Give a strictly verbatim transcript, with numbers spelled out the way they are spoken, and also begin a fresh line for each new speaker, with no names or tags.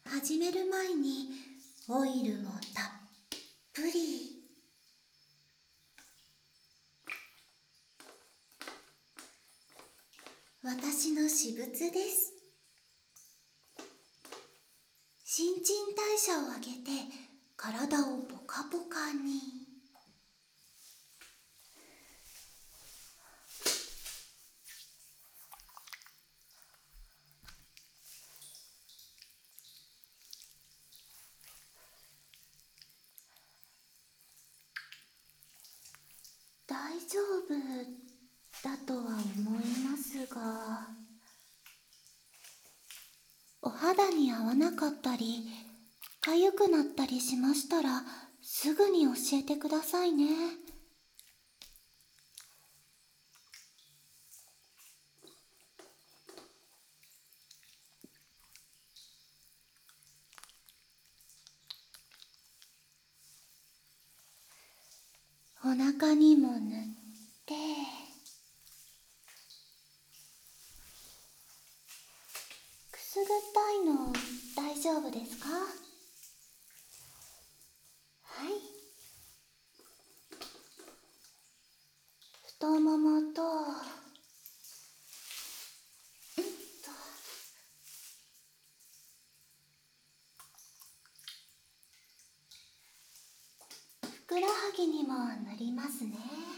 始める前にオイルもたっぷり。私の私物です。新陳代謝を上げて体をポカポカに。大丈夫だとは思いますが、お肌に合わなかったり痒くなったりしましたらすぐに教えてくださいね。お腹にも塗って、くすぐったいの大丈夫ですか？はい。太ももと、うんと、ふくらはぎにも塗りますね。